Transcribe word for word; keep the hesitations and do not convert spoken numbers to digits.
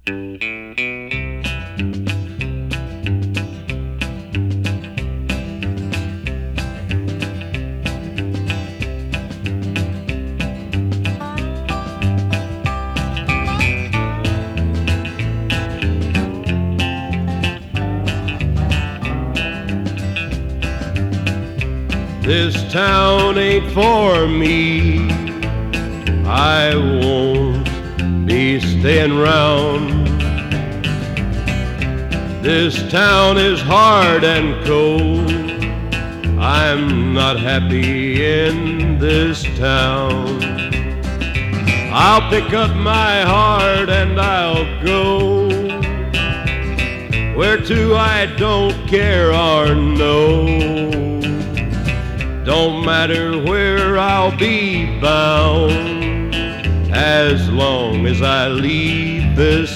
This town ain't for me. I won't be staying round. This town is hard and cold. I'm not happy in this town. I'll pick up my heart and I'll go where to I don't care or know. Don't matter where I'll be bound, as long as I leave this